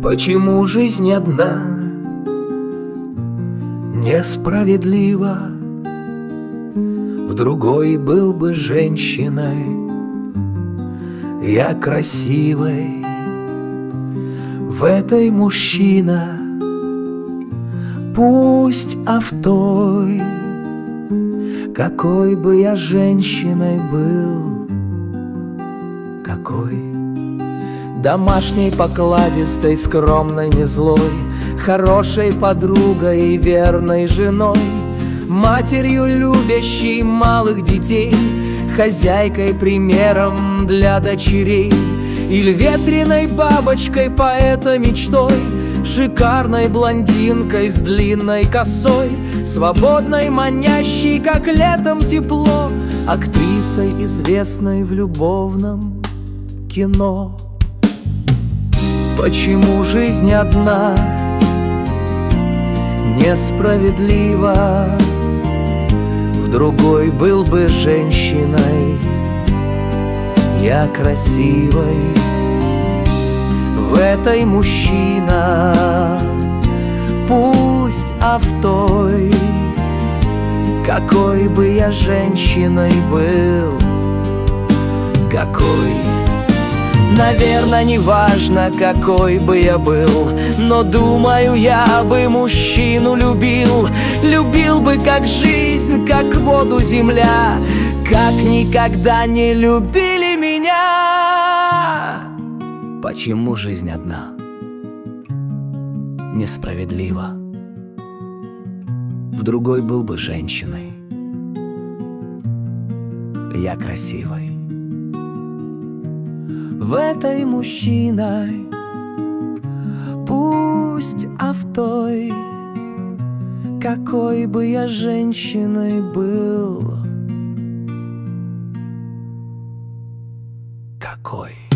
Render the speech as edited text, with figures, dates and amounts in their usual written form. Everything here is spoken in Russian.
Почему жизнь одна несправедлива? В другой был бы женщиной, я красивой. В этой мужчина, пусть автой. Какой бы я женщиной был, какой? Домашней, покладистой, скромной, не злой, хорошей подругой и верной женой, матерью, любящей малых детей, хозяйкой, примером для дочерей, или ветреной бабочкой, поэта мечтой, шикарной блондинкой с длинной косой, свободной, манящей, как летом тепло, актрисой, известной в любовном кино. Почему жизнь одна несправедлива? В другой был бы женщиной, я красивой. В этой мужчина, пусть автой. Какой бы я женщиной был, какой? Наверное, не важно, какой бы я был, но думаю, я бы мужчину любил. Любил бы как жизнь, как воду земля, как никогда не любили меня. Почему жизнь одна несправедлива? В другой был бы женщиной, я красивой. В этой мужчиной, пусть автой. Какой бы я женщиной был, какой?